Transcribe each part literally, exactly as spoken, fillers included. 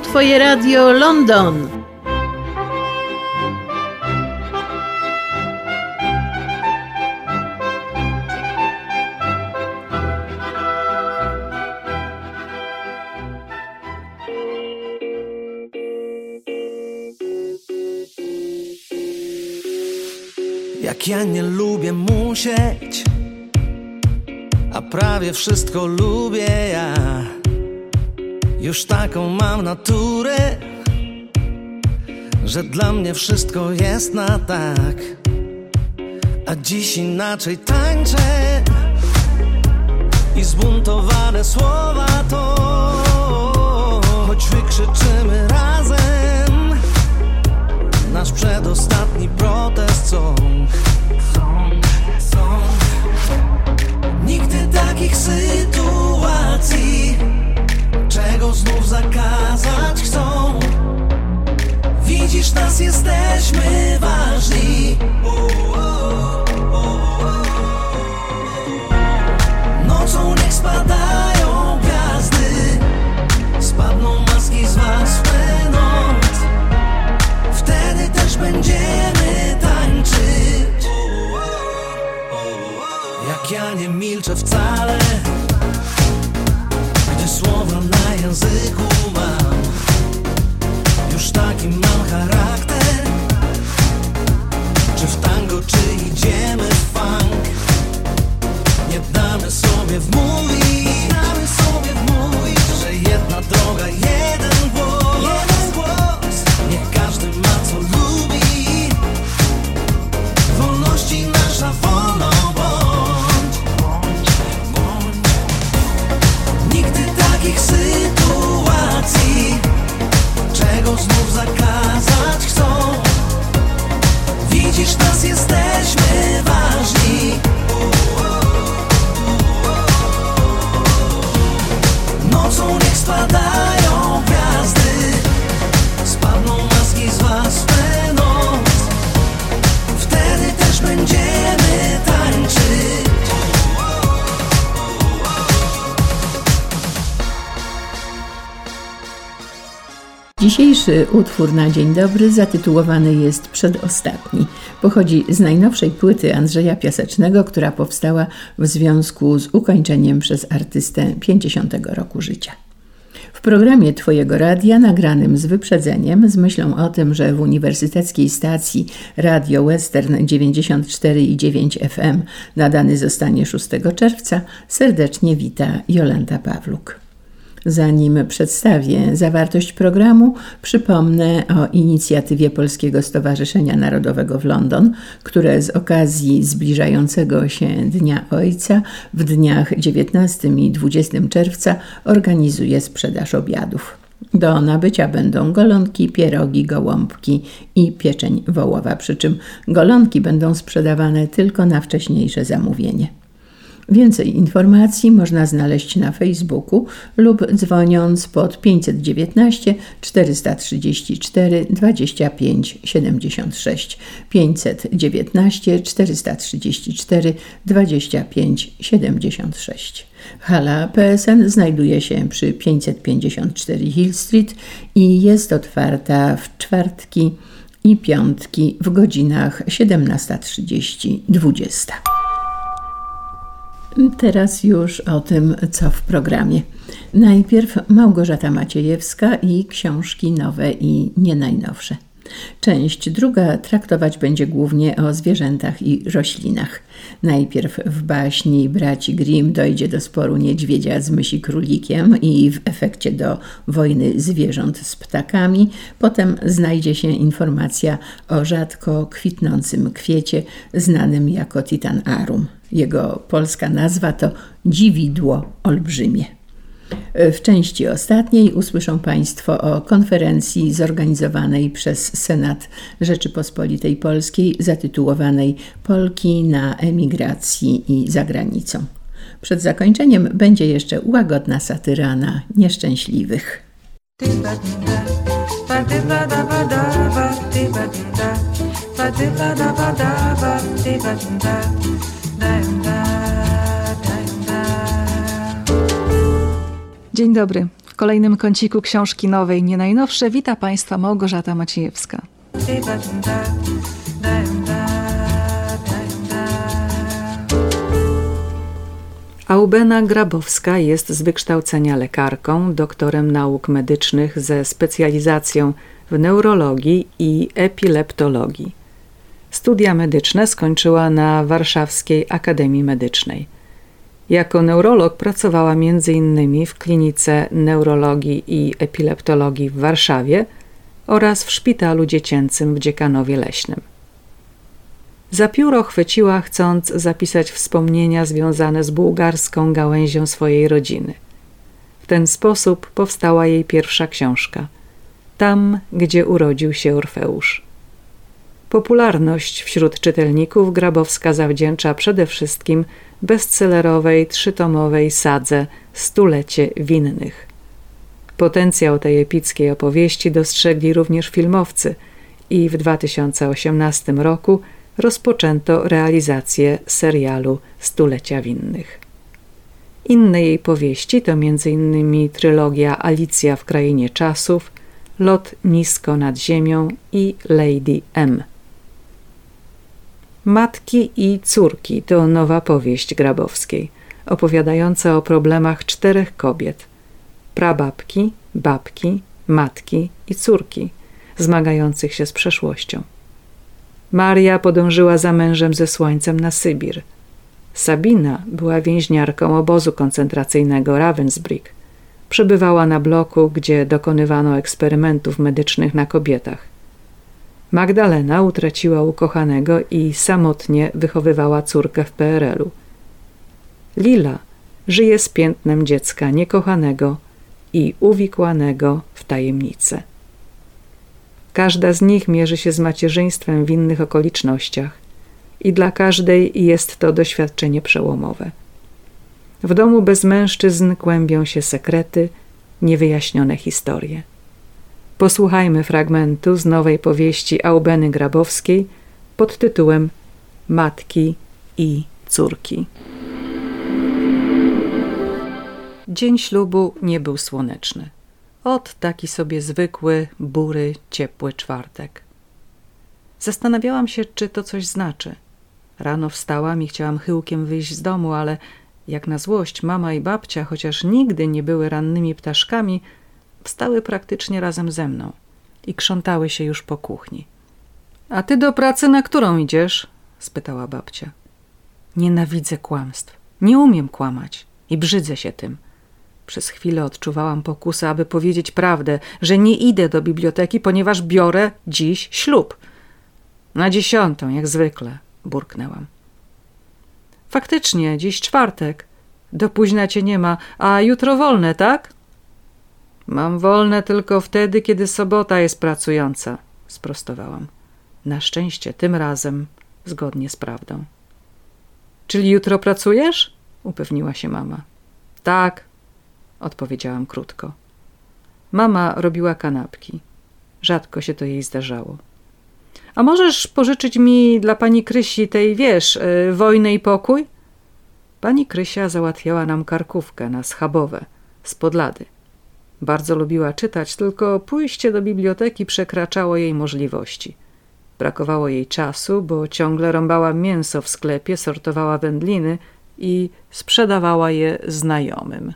Twoje Radio London. Jak ja nie lubię musieć, a prawie wszystko lubię ja. Już taką mam naturę, że dla mnie wszystko jest na tak. A dziś inaczej tańczę i zbuntowane słowa to, choć wykrzyczymy razem nasz przedostatni protest song. Nigdy takich sytuacji, czego znów zakazać chcą. Widzisz nas, jesteśmy ważni. Nocą niech spadają gwiazdy, spadną maski z was w tę noc. Wtedy też będziemy tańczyć. Jak ja nie milczę wcale, gdy słowa na języku mam. Już taki mam charakter. Czy w tango, czy idziemy w funk, nie damy sobie wmówić, damy sobie wmówić, że jedna droga, jeden głos, jeden głos. Niech każdy ma co lubi. Wolności nasza wolną bądź, bądź. Nigdy takich sytuacji, czego znów zakazać chcą. Widzisz nas, jesteśmy ważni. Nocą niech spadają gwiazdy, spadną maski z was w tę noc. Wtedy też będziemy tańczyć. Dzisiejszy utwór na dzień dobry zatytułowany jest Przedostatni. Pochodzi z najnowszej płyty Andrzeja Piasecznego, która powstała w związku z ukończeniem przez artystę pięćdziesiątego roku życia. W programie Twojego Radia, nagranym z wyprzedzeniem, z myślą o tym, że w uniwersyteckiej stacji Radio Western dziewięćdziesiąt cztery i dziewięć F M nadany zostanie szóstego czerwca, serdecznie wita Jolanta Pawluk. Zanim przedstawię zawartość programu, przypomnę o inicjatywie Polskiego Stowarzyszenia Narodowego w London, które z okazji zbliżającego się Dnia Ojca w dniach dziewiętnastego i dwudziestego czerwca organizuje sprzedaż obiadów. Do nabycia będą golonki, pierogi, gołąbki i pieczeń wołowa, przy czym golonki będą sprzedawane tylko na wcześniejsze zamówienie. Więcej informacji można znaleźć na Facebooku lub dzwoniąc pod pięćset dziewiętnaście czterysta trzydzieści cztery dwadzieścia pięć siedemdziesiąt sześć pięćset dziewiętnaście czterysta trzydzieści cztery dwadzieścia pięć siedemdziesiąt sześć. Hala P S N znajduje się przy pięćset pięćdziesiąt cztery Hill Street i jest otwarta w czwartki i piątki w godzinach siedemnasta trzydzieści do dwudziestej. Teraz już o tym, co w programie. Najpierw Małgorzata Maciejewska i książki nowe i nie najnowsze. Część druga traktować będzie głównie o zwierzętach i roślinach. Najpierw w baśni braci Grimm dojdzie do sporu niedźwiedzia z mysi królikiem i w efekcie do wojny zwierząt z ptakami. Potem znajdzie się informacja o rzadko kwitnącym kwiecie znanym jako Titan arum. Jego polska nazwa to dziwidło olbrzymie. W części ostatniej usłyszą Państwo o konferencji zorganizowanej przez Senat Rzeczypospolitej Polskiej zatytułowanej Polki na emigracji i za granicą. Przed zakończeniem będzie jeszcze łagodna satyra na nieszczęśliwych. Dzień dobry. W kolejnym kąciku książki nowej, nie najnowsze, wita Państwa Małgorzata Maciejewska. Aubena Grabowska jest z wykształcenia lekarką, doktorem nauk medycznych ze specjalizacją w neurologii i epileptologii. Studia medyczne skończyła na Warszawskiej Akademii Medycznej. Jako neurolog pracowała między innymi w Klinice Neurologii i Epileptologii w Warszawie oraz w Szpitalu Dziecięcym w Dziekanowie Leśnym. Za pióro chwyciła, chcąc zapisać wspomnienia związane z bułgarską gałęzią swojej rodziny. W ten sposób powstała jej pierwsza książka „Tam, gdzie urodził się Orfeusz”. Popularność wśród czytelników Grabowska zawdzięcza przede wszystkim bestsellerowej trzytomowej sadze „Stulecie winnych”. Potencjał tej epickiej opowieści dostrzegli również filmowcy i w dwa tysiące osiemnastym roku rozpoczęto realizację serialu „Stulecia winnych”. Inne jej powieści to między innymi trylogia „Alicja w krainie czasów”, „Lot nisko nad ziemią” i „Lady M”. Matki i córki to nowa powieść Grabowskiej, opowiadająca o problemach czterech kobiet: prababki, babki, matki i córki, zmagających się z przeszłością. Maria podążyła za mężem ze słońcem na Sybir. Sabina była więźniarką obozu koncentracyjnego Ravensbrück. Przebywała na bloku, gdzie dokonywano eksperymentów medycznych na kobietach. Magdalena utraciła ukochanego i samotnie wychowywała córkę w P R L u. Lila żyje z piętnem dziecka niekochanego i uwikłanego w tajemnicę. Każda z nich mierzy się z macierzyństwem w innych okolicznościach i dla każdej jest to doświadczenie przełomowe. W domu bez mężczyzn kłębią się sekrety, niewyjaśnione historie. Posłuchajmy fragmentu z nowej powieści Aubeny Grabowskiej pod tytułem „Matki i córki”. Dzień ślubu nie był słoneczny. Ot taki sobie zwykły, bury, ciepły czwartek. Zastanawiałam się, czy to coś znaczy. Rano wstałam i chciałam chyłkiem wyjść z domu, ale jak na złość mama i babcia, chociaż nigdy nie były rannymi ptaszkami, wstały praktycznie razem ze mną i krzątały się już po kuchni. „A ty do pracy na którą idziesz?” spytała babcia. Nienawidzę kłamstw. Nie umiem kłamać i brzydzę się tym. Przez chwilę odczuwałam pokusę, aby powiedzieć prawdę, że nie idę do biblioteki, ponieważ biorę dziś ślub. „Na dziesiątą, jak zwykle”, burknęłam. „Faktycznie, dziś czwartek. Do późna cię nie ma, a jutro wolne, tak?” „Mam wolne tylko wtedy, kiedy sobota jest pracująca”, sprostowałam. Na szczęście tym razem zgodnie z prawdą. „Czyli jutro pracujesz?” upewniła się mama. „Tak”, odpowiedziałam krótko. Mama robiła kanapki. Rzadko się to jej zdarzało. „A możesz pożyczyć mi dla pani Krysi tej, wiesz, yy, Wojnę i pokój?” Pani Krysia załatwiała nam karkówkę na schabowe z Podlady. Bardzo lubiła czytać, tylko pójście do biblioteki przekraczało jej możliwości. Brakowało jej czasu, bo ciągle rąbała mięso w sklepie, sortowała wędliny i sprzedawała je znajomym.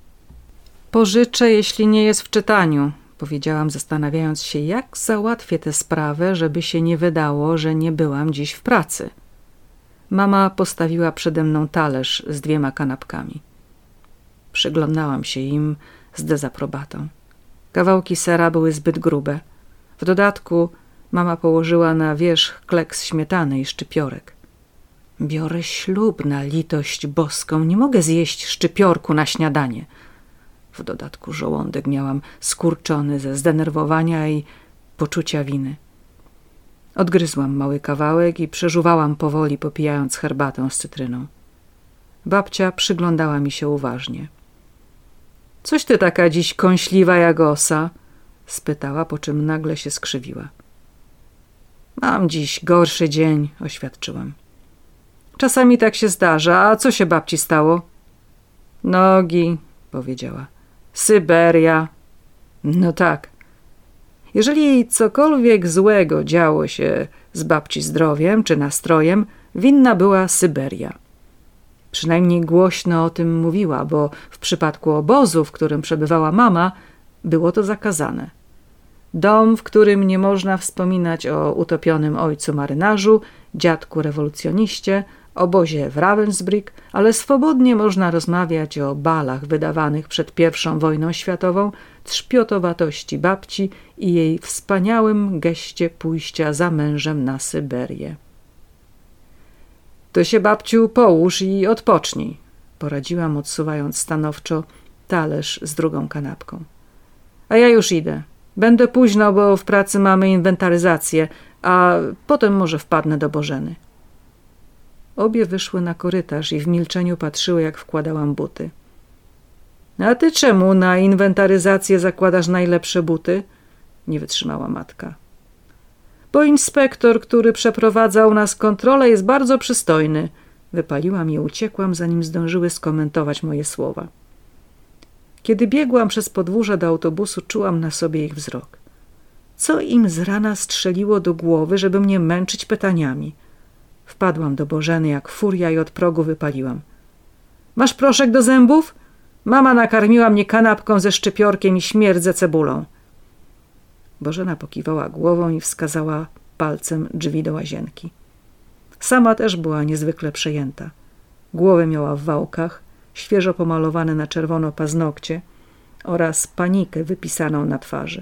„Pożyczę, jeśli nie jest w czytaniu”, powiedziałam, zastanawiając się, jak załatwię tę sprawę, żeby się nie wydało, że nie byłam dziś w pracy. Mama postawiła przede mną talerz z dwiema kanapkami. Przyglądałam się im z dezaprobatą. Kawałki sera były zbyt grube. W dodatku mama położyła na wierzch kleks śmietany i szczypiorek. „Biorę ślub, na litość boską, nie mogę zjeść szczypiorku na śniadanie”. W dodatku żołądek miałam skurczony ze zdenerwowania i poczucia winy. Odgryzłam mały kawałek i przeżuwałam powoli, popijając herbatę z cytryną. Babcia przyglądała mi się uważnie. „Coś ty taka dziś kąśliwa jak osa?” spytała, po czym nagle się skrzywiła. „Mam dziś gorszy dzień”, oświadczyłam. „Czasami tak się zdarza. A co się babci stało?” „Nogi”, powiedziała. Syberia. No tak. Jeżeli cokolwiek złego działo się z babci zdrowiem czy nastrojem, winna była Syberia. Przynajmniej głośno o tym mówiła, bo w przypadku obozu, w którym przebywała mama, było to zakazane. Dom, w którym nie można wspominać o utopionym ojcu marynarzu, dziadku rewolucjoniście, obozie w Ravensbrück, ale swobodnie można rozmawiać o balach wydawanych przed pierwszą wojną światową, trzpiotowatości babci i jej wspaniałym geście pójścia za mężem na Syberię. To się, babciu, połóż i odpocznij, poradziłam, odsuwając stanowczo talerz z drugą kanapką. A ja już idę. Będę późno, bo w pracy mamy inwentaryzację, a potem może wpadnę do Bożeny. Obie wyszły na korytarz i w milczeniu patrzyły, jak wkładałam buty. A ty czemu na inwentaryzację zakładasz najlepsze buty? Nie wytrzymała matka. Bo inspektor, który przeprowadza u nas kontrolę, jest bardzo przystojny. Wypaliłam i uciekłam, zanim zdążyły skomentować moje słowa. Kiedy biegłam przez podwórze do autobusu, czułam na sobie ich wzrok. Co im z rana strzeliło do głowy, żeby mnie męczyć pytaniami? Wpadłam do Bożeny jak furia i od progu wypaliłam. Masz proszek do zębów? Mama nakarmiła mnie kanapką ze szczypiorkiem i śmierdzę cebulą. Bożena pokiwała głową i wskazała palcem drzwi do łazienki. Sama też była niezwykle przejęta. Głowę miała w wałkach, świeżo pomalowane na czerwono paznokcie oraz panikę wypisaną na twarzy.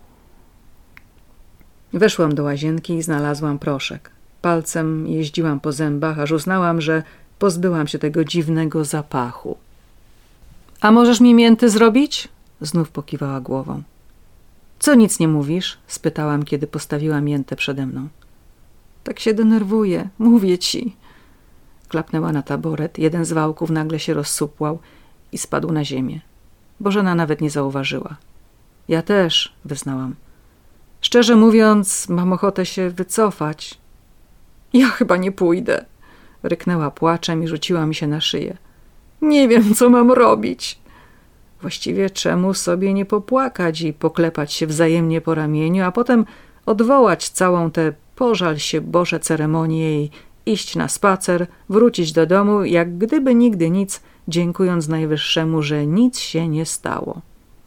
Weszłam do łazienki i znalazłam proszek. Palcem jeździłam po zębach, aż uznałam, że pozbyłam się tego dziwnego zapachu. A możesz mi mięty zrobić? Znów pokiwała głową. Co nic nie mówisz? Spytałam, kiedy postawiła miętę przede mną. Tak się denerwuję, mówię ci. Klapnęła na taboret, jeden z wałków nagle się rozsupłał i spadł na ziemię. Bożena nawet nie zauważyła. Ja też, wyznałam. Szczerze mówiąc, mam ochotę się wycofać. Ja chyba nie pójdę. Ryknęła płaczem i rzuciła mi się na szyję. Nie wiem, co mam robić. Właściwie czemu sobie nie popłakać i poklepać się wzajemnie po ramieniu, a potem odwołać całą tę pożal się Boże ceremonię i iść na spacer, wrócić do domu, jak gdyby nigdy nic, dziękując Najwyższemu, że nic się nie stało.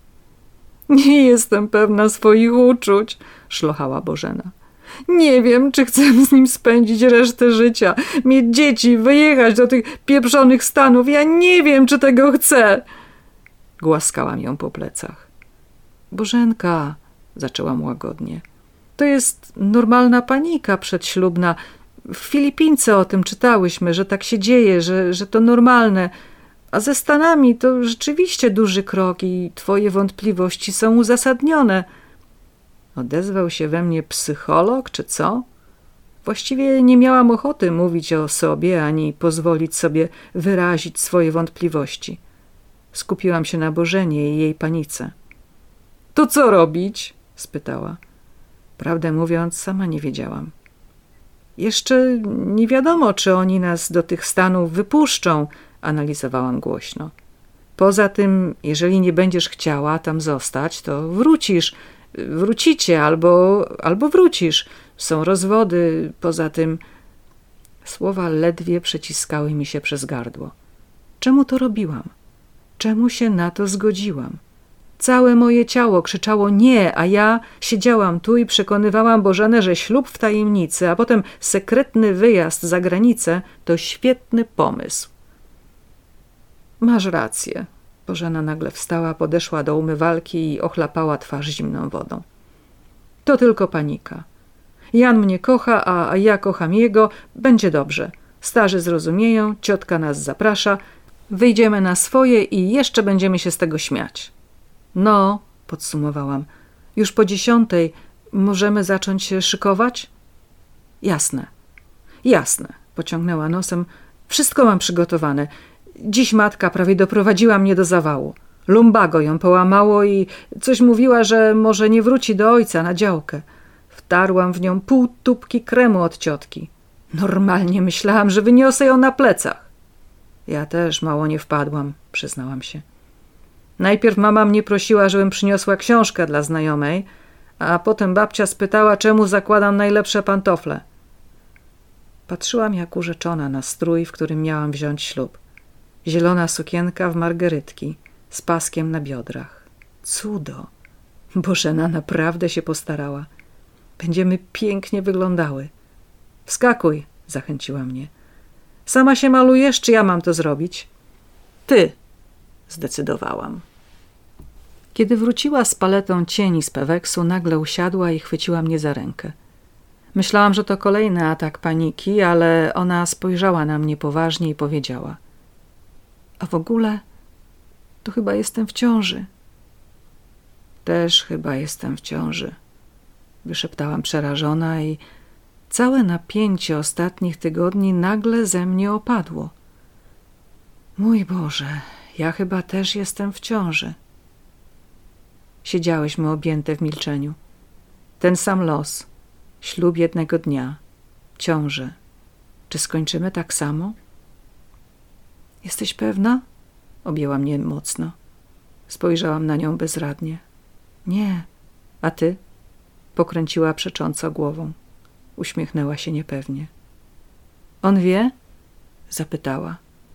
Nie jestem pewna swoich uczuć, szlochała Bożena. Nie wiem, czy chcę z nim spędzić resztę życia, mieć dzieci, wyjechać do tych pieprzonych Stanów. Ja nie wiem, czy tego chcę. Głaskałam ją po plecach. Bożenka, zaczęłam łagodnie, to jest normalna panika przedślubna. W Filipince o tym czytałyśmy, że tak się dzieje, że, że to normalne. A ze Stanami to rzeczywiście duży krok i twoje wątpliwości są uzasadnione. Odezwał się we mnie psycholog, czy co? Właściwie nie miałam ochoty mówić o sobie, ani pozwolić sobie wyrazić swoje wątpliwości. Skupiłam się na Bożenie i jej panice. To co robić? Spytała. Prawdę mówiąc, sama nie wiedziałam. Jeszcze nie wiadomo, czy oni nas do tych Stanów wypuszczą, analizowałam głośno. Poza tym, jeżeli nie będziesz chciała tam zostać, to wrócisz. Wrócicie albo, albo wrócisz. Są rozwody, poza tym... Słowa ledwie przeciskały mi się przez gardło. Czemu to robiłam? Czemu się na to zgodziłam? Całe moje ciało krzyczało nie, a ja siedziałam tu i przekonywałam Bożenę, że ślub w tajemnicy, a potem sekretny wyjazd za granicę to świetny pomysł. Masz rację. Bożena nagle wstała, podeszła do umywalki i ochlapała twarz zimną wodą. To tylko panika. Jan mnie kocha, a ja kocham jego. Będzie dobrze. Starzy zrozumieją, ciotka nas zaprasza. Wyjdziemy na swoje i jeszcze będziemy się z tego śmiać. No, podsumowałam. Już po dziesiątej możemy zacząć się szykować? Jasne. Jasne, pociągnęła nosem. Wszystko mam przygotowane. Dziś matka prawie doprowadziła mnie do zawału. Lumbago ją połamało i coś mówiła, że może nie wróci do ojca na działkę. Wtarłam w nią pół tubki kremu od ciotki. Normalnie myślałam, że wyniosę ją na plecach. Ja też mało nie wpadłam, przyznałam się. Najpierw mama mnie prosiła, żebym przyniosła książkę dla znajomej, a potem babcia spytała, czemu zakładam najlepsze pantofle. Patrzyłam jak urzeczona na strój, w którym miałam wziąć ślub. Zielona sukienka w margerytki, z paskiem na biodrach. Cudo! Bożena naprawdę się postarała. Będziemy pięknie wyglądały. Wskakuj, zachęciła mnie. Sama się malujesz, czy ja mam to zrobić? Ty, zdecydowałam. Kiedy wróciła z paletą cieni z Peweksu, nagle usiadła i chwyciła mnie za rękę. Myślałam, że to kolejny atak paniki, ale ona spojrzała na mnie poważnie i powiedziała: a w ogóle to chyba jestem w ciąży. Też chyba jestem w ciąży, wyszeptałam przerażona i całe napięcie ostatnich tygodni nagle ze mnie opadło. Mój Boże, ja chyba też jestem w ciąży. Siedziałyśmy objęte w milczeniu. Ten sam los, ślub jednego dnia, ciąże. Czy skończymy tak samo? Jesteś pewna? Objęła mnie mocno. Spojrzałam na nią bezradnie. Nie. A ty? Pokręciła przecząco głową. Uśmiechnęła się niepewnie. On wie? Zapytała.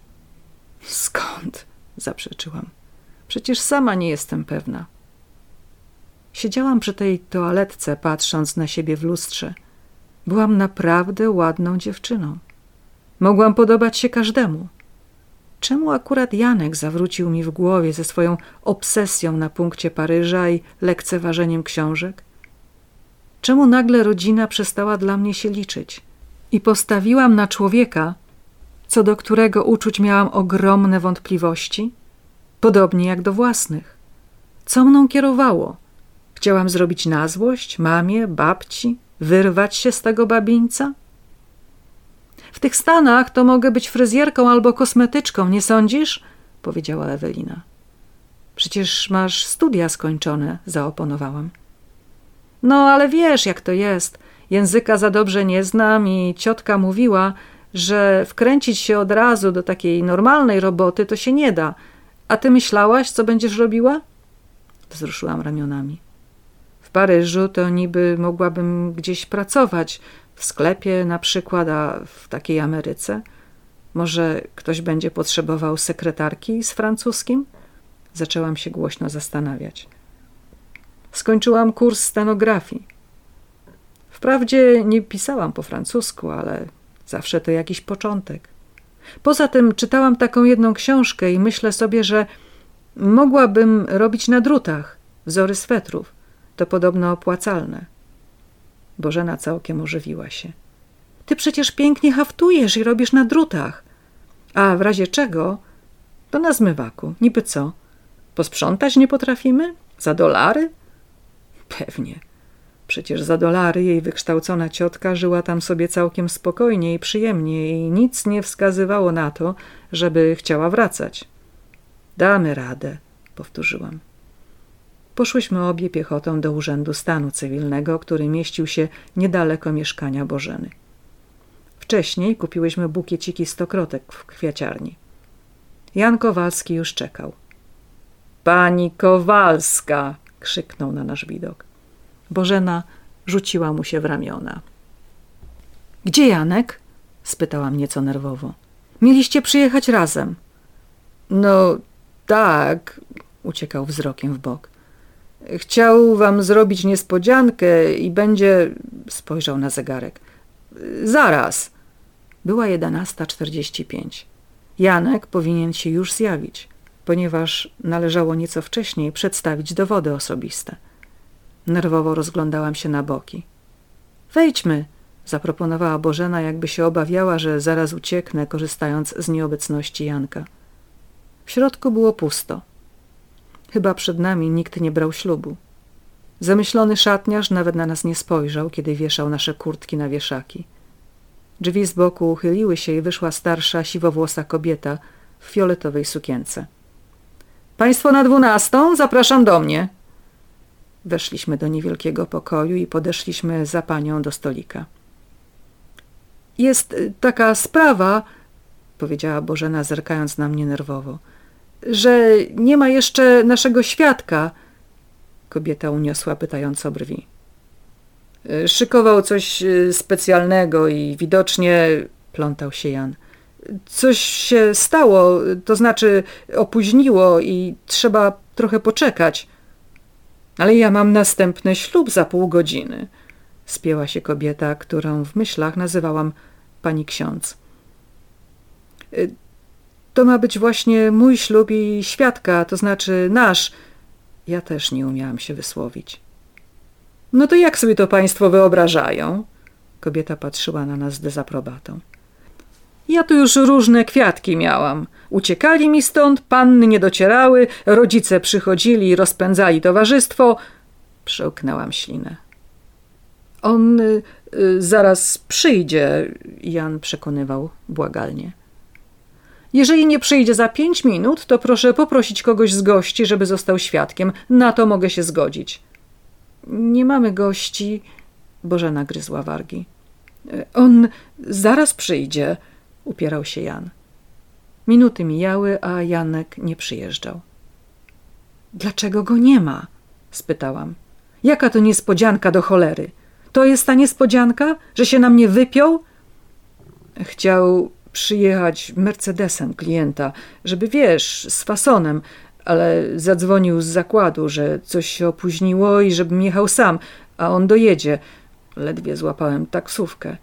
Skąd? Zaprzeczyłam. Przecież sama nie jestem pewna. Siedziałam przy tej toaletce, patrząc na siebie w lustrze. Byłam naprawdę ładną dziewczyną. Mogłam podobać się każdemu. Czemu akurat Janek zawrócił mi w głowie ze swoją obsesją na punkcie Paryża i lekceważeniem książek? Czemu nagle rodzina przestała dla mnie się liczyć? I postawiłam na człowieka, co do którego uczuć miałam ogromne wątpliwości, podobnie jak do własnych. Co mną kierowało? Chciałam zrobić na złość mamie, babci, wyrwać się z tego babińca? W tych Stanach to mogę być fryzjerką albo kosmetyczką, nie sądzisz? Powiedziała Ewelina. Przecież masz studia skończone, zaoponowałam. No, ale wiesz, jak to jest. Języka za dobrze nie znam i ciotka mówiła, że wkręcić się od razu do takiej normalnej roboty to się nie da. A ty myślałaś, co będziesz robiła? Wzruszyłam ramionami. W Paryżu to niby mogłabym gdzieś pracować, w sklepie na przykład, a w takiej Ameryce? Może ktoś będzie potrzebował sekretarki z francuskim? Zaczęłam się głośno zastanawiać. Skończyłam kurs stenografii. Wprawdzie nie pisałam po francusku, ale zawsze to jakiś początek. Poza tym czytałam taką jedną książkę i myślę sobie, że mogłabym robić na drutach wzory swetrów. To podobno opłacalne. Bożena całkiem ożywiła się. Ty przecież pięknie haftujesz i robisz na drutach. A w razie czego? To na zmywaku. Niby co? Posprzątać nie potrafimy? Za dolary? Pewnie. Przecież za dolary jej wykształcona ciotka żyła tam sobie całkiem spokojnie i przyjemnie i nic nie wskazywało na to, żeby chciała wracać. Damy radę, powtórzyłam. Poszłyśmy obie piechotą do Urzędu Stanu Cywilnego, który mieścił się niedaleko mieszkania Bożeny. Wcześniej kupiłyśmy bukieciki stokrotek w kwiaciarni. Jan Kowalski już czekał. Pani Kowalska! Krzyknął na nasz widok. Bożena rzuciła mu się w ramiona. Gdzie Janek? Spytałam nieco nerwowo. Mieliście przyjechać razem. No tak, uciekał wzrokiem w bok. Chciał wam zrobić niespodziankę i będzie... Spojrzał na zegarek. Zaraz. Była jedenasta czterdzieści pięć. Janek powinien się już zjawić, ponieważ należało nieco wcześniej przedstawić dowody osobiste. Nerwowo rozglądałam się na boki. Wejdźmy, zaproponowała Bożena, jakby się obawiała, że zaraz ucieknę, korzystając z nieobecności Janka. W środku było pusto. Chyba przed nami nikt nie brał ślubu. Zamyślony szatniarz nawet na nas nie spojrzał, kiedy wieszał nasze kurtki na wieszaki. Drzwi z boku uchyliły się i wyszła starsza, siwowłosa kobieta w fioletowej sukience. Państwo na dwunastą? Zapraszam do mnie. Weszliśmy do niewielkiego pokoju i podeszliśmy za panią do stolika. Jest taka sprawa, powiedziała Bożena, zerkając na mnie nerwowo. że nie ma jeszcze naszego świadka. Kobieta uniosła pytająco brwi. Szykował coś specjalnego i widocznie, plątał się Jan. Coś się stało, to znaczy opóźniło i trzeba trochę poczekać. Ale ja mam następny ślub za pół godziny. Spięła się kobieta, którą w myślach nazywałam pani ksiądz. To ma być właśnie mój ślub i świadka, to znaczy nasz. Ja też nie umiałam się wysłowić. No to jak sobie to państwo wyobrażają? Kobieta patrzyła na nas z dezaprobatą. Ja tu już różne kwiatki miałam. Uciekali mi stąd, panny nie docierały, rodzice przychodzili i rozpędzali towarzystwo. Przełknęłam ślinę. On y, y, zaraz przyjdzie, Jan przekonywał błagalnie. Jeżeli nie przyjdzie za pięć minut, to proszę poprosić kogoś z gości, żeby został świadkiem. Na to mogę się zgodzić. Nie mamy gości, Bożena gryzła wargi. On zaraz przyjdzie, upierał się Jan. Minuty mijały, a Janek nie przyjeżdżał. Dlaczego go nie ma? Spytałam. Jaka to niespodzianka do cholery? To jest ta niespodzianka, że się na mnie wypiął? Chciał przyjechać Mercedesem klienta, żeby, wiesz, z fasonem, ale zadzwonił z zakładu, że coś się opóźniło i żebym jechał sam, a on dojedzie. Ledwie złapałem taksówkę.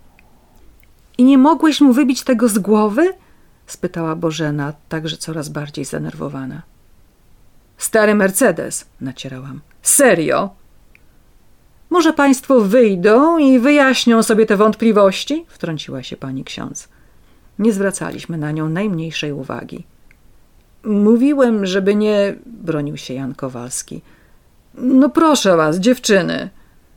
I nie mogłeś mu wybić tego z głowy? Spytała Bożena, także coraz bardziej zdenerwowana. Stary Mercedes, nacierałam. Serio? Może państwo wyjdą i wyjaśnią sobie te wątpliwości? Wtrąciła się pani ksiądz. Nie zwracaliśmy na nią najmniejszej uwagi. Mówiłem, żeby nie... bronił się Jan Kowalski. No proszę was, dziewczyny.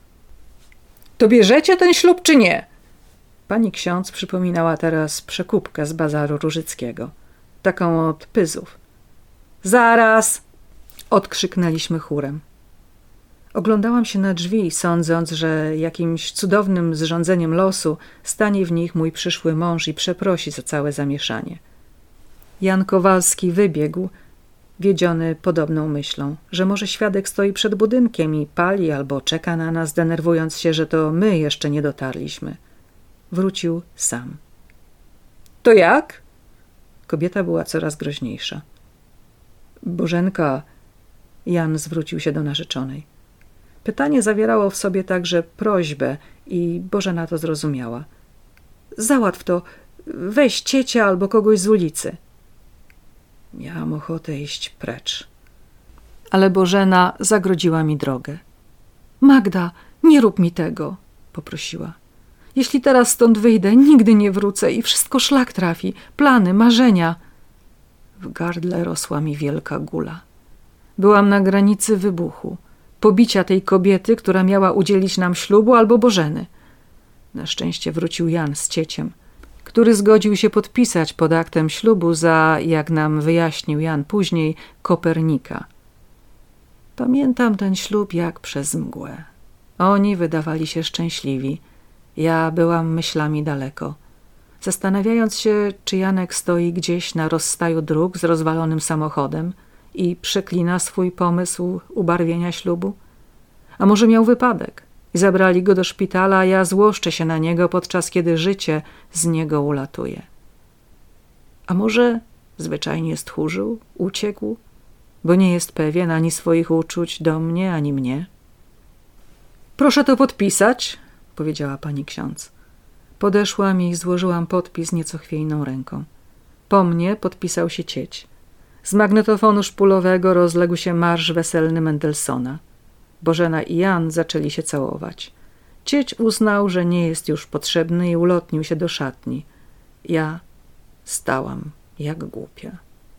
To bierzecie ten ślub, czy nie? Pani ksiądz przypominała teraz przekupkę z bazaru Różyckiego. Taką od pyzów. Zaraz! Odkrzyknęliśmy chórem. Oglądałam się na drzwi, sądząc, że jakimś cudownym zrządzeniem losu stanie w nich mój przyszły mąż i przeprosi za całe zamieszanie. Jan Kowalski wybiegł, wiedziony podobną myślą, że może świadek stoi przed budynkiem i pali albo czeka na nas, denerwując się, że to my jeszcze nie dotarliśmy. Wrócił sam. To jak? Kobieta była coraz groźniejsza. Bożenka, Jan zwrócił się do narzeczonej. Pytanie zawierało w sobie także prośbę i Bożena to zrozumiała. Załatw to, weź ciecia albo kogoś z ulicy. Miałam ochotę iść precz. Ale Bożena zagrodziła mi drogę. Magda, nie rób mi tego, poprosiła. Jeśli teraz stąd wyjdę, nigdy nie wrócę i wszystko szlak trafi. Plany, marzenia. W gardle rosła mi wielka gula. Byłam na granicy wybuchu. Pobicia tej kobiety, która miała udzielić nam ślubu, albo Bożeny. Na szczęście wrócił Jan z cieciem, który zgodził się podpisać pod aktem ślubu za, jak nam wyjaśnił Jan później, Kopernika. Pamiętam ten ślub jak przez mgłę. Oni wydawali się szczęśliwi. Ja byłam myślami daleko. Zastanawiając się, czy Janek stoi gdzieś na rozstaju dróg z rozwalonym samochodem i przeklina swój pomysł ubarwienia ślubu. A może miał wypadek i zabrali go do szpitala, a ja złoszczę się na niego, podczas kiedy życie z niego ulatuje. A może zwyczajnie stchórzył, uciekł, bo nie jest pewien ani swoich uczuć do mnie, ani mnie. Proszę to podpisać, powiedziała pani ksiądz. Podeszłam i złożyłam podpis nieco chwiejną ręką. Po mnie podpisał się cieć. Z magnetofonu szpulowego rozległ się marsz weselny Mendelssohna. Bożena i Jan zaczęli się całować. Cieć uznał, że nie jest już potrzebny i ulotnił się do szatni. Ja stałam jak głupia.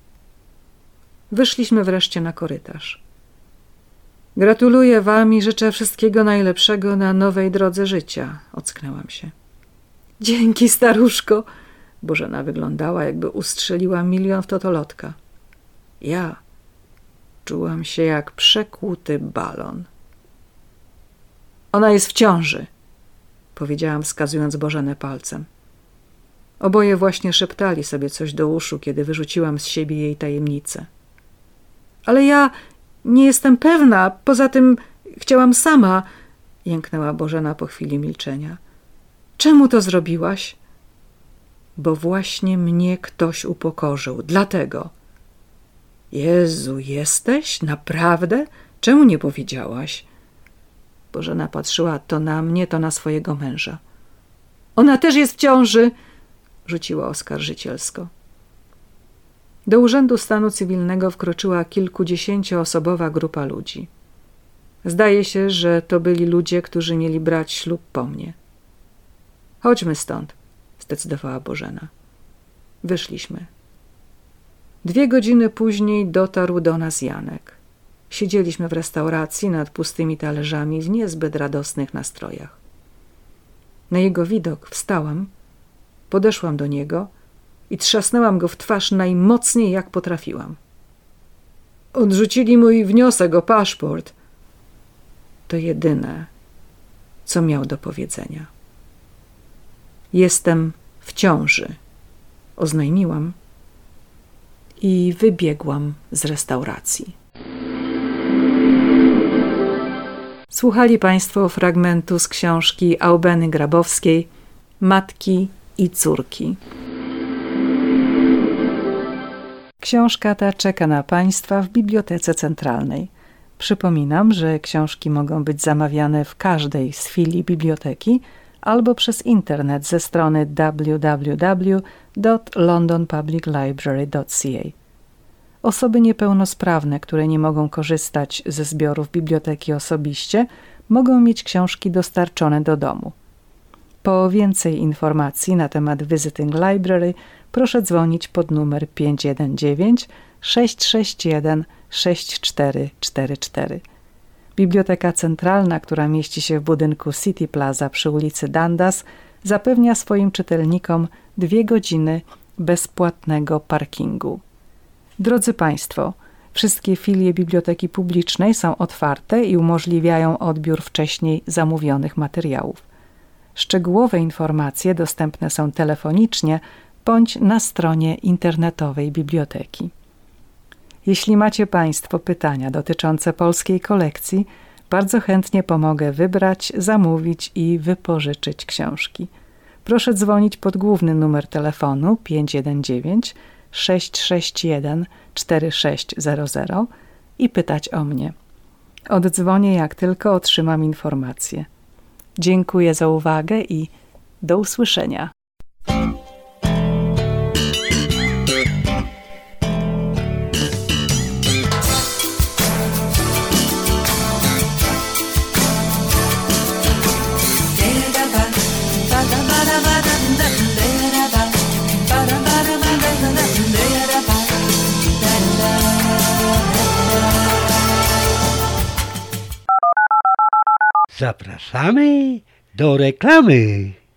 Wyszliśmy wreszcie na korytarz. Gratuluję wam i życzę wszystkiego najlepszego na nowej drodze życia, ocknęłam się. Dzięki, staruszko. Bożena wyglądała, jakby ustrzeliła milion w totolotka. Ja czułam się jak przekłuty balon. Ona jest w ciąży, powiedziałam, wskazując Bożenę palcem. Oboje właśnie szeptali sobie coś do uszu, kiedy wyrzuciłam z siebie jej tajemnicę. Ale ja nie jestem pewna, poza tym chciałam sama, jęknęła Bożena po chwili milczenia. Czemu to zrobiłaś? Bo właśnie mnie ktoś upokorzył, dlatego. Jezu, jesteś? Naprawdę? Czemu nie powiedziałaś? Bożena patrzyła to na mnie, to na swojego męża. Ona też jest w ciąży, rzuciła oskarżycielsko. Do Urzędu Stanu Cywilnego wkroczyła kilkudziesięcioosobowa grupa ludzi. Zdaje się, że to byli ludzie, którzy mieli brać ślub po mnie. Chodźmy stąd, zdecydowała Bożena. Wyszliśmy. Dwie godziny później dotarł do nas Janek. Siedzieliśmy w restauracji nad pustymi talerzami w niezbyt radosnych nastrojach. Na jego widok wstałam, podeszłam do niego i trzasnęłam go w twarz najmocniej, jak potrafiłam. Odrzucili mój wniosek o paszport. To jedyne, co miał do powiedzenia. Jestem w ciąży, oznajmiłam i wybiegłam z restauracji. Słuchali Państwo fragmentu z książki Aubeny Grabowskiej Matki i córki. Książka ta czeka na Państwa w Bibliotece Centralnej. Przypominam, że książki mogą być zamawiane w każdej z filii biblioteki albo przez internet ze strony w w w kropka london public library kropka c a. Osoby niepełnosprawne, które nie mogą korzystać ze zbiorów biblioteki osobiście, mogą mieć książki dostarczone do domu. Po więcej informacji na temat Visiting Library proszę dzwonić pod numer pięć jeden dziewięć sześć sześć jeden sześć cztery cztery cztery. Biblioteka Centralna, która mieści się w budynku City Plaza przy ulicy Dundas, zapewnia swoim czytelnikom dwie godziny bezpłatnego parkingu. Drodzy Państwo, wszystkie filie Biblioteki Publicznej są otwarte i umożliwiają odbiór wcześniej zamówionych materiałów. Szczegółowe informacje dostępne są telefonicznie bądź na stronie internetowej biblioteki. Jeśli macie Państwo pytania dotyczące polskiej kolekcji, bardzo chętnie pomogę wybrać, zamówić i wypożyczyć książki. Proszę dzwonić pod główny numer telefonu pięć jeden dziewięć sześć sześć jeden cztery sześć zero zero i pytać o mnie. Oddzwonię, jak tylko otrzymam informację. Dziękuję za uwagę i do usłyszenia. Zapraszamy do reklamy.